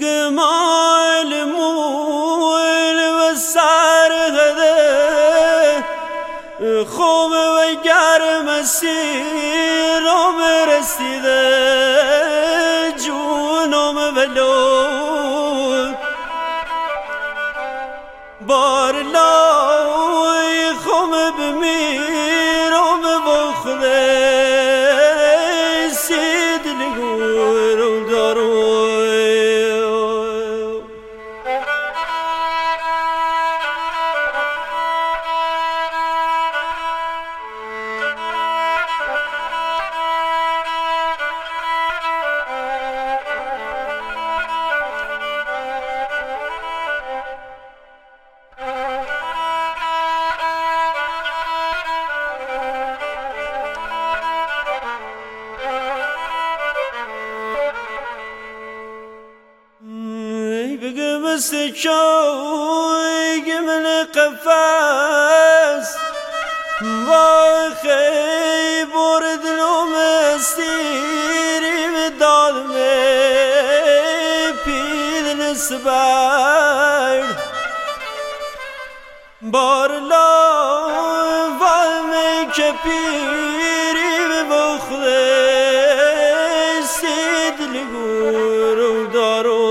بجمال مول والسعر غدا خوب و گرم مسیرم رسیده جونم ولو بار لای خوب بمیرم بخده سید لگورم دارم مسكوي من قفاس واخي برد المستيري بدالمي بيد السبار بارلا والمي كبيري ببخلي سيد لغور ودارو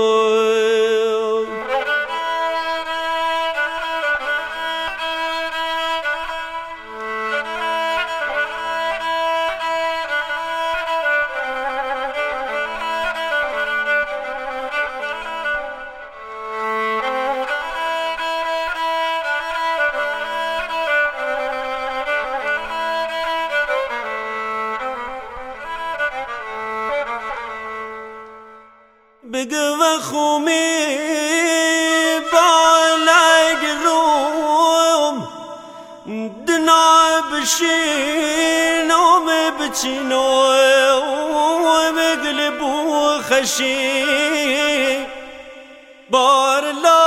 بقوى خومي بالك الروم دنا بشينو بتشينو ومقلب وخشي بار الله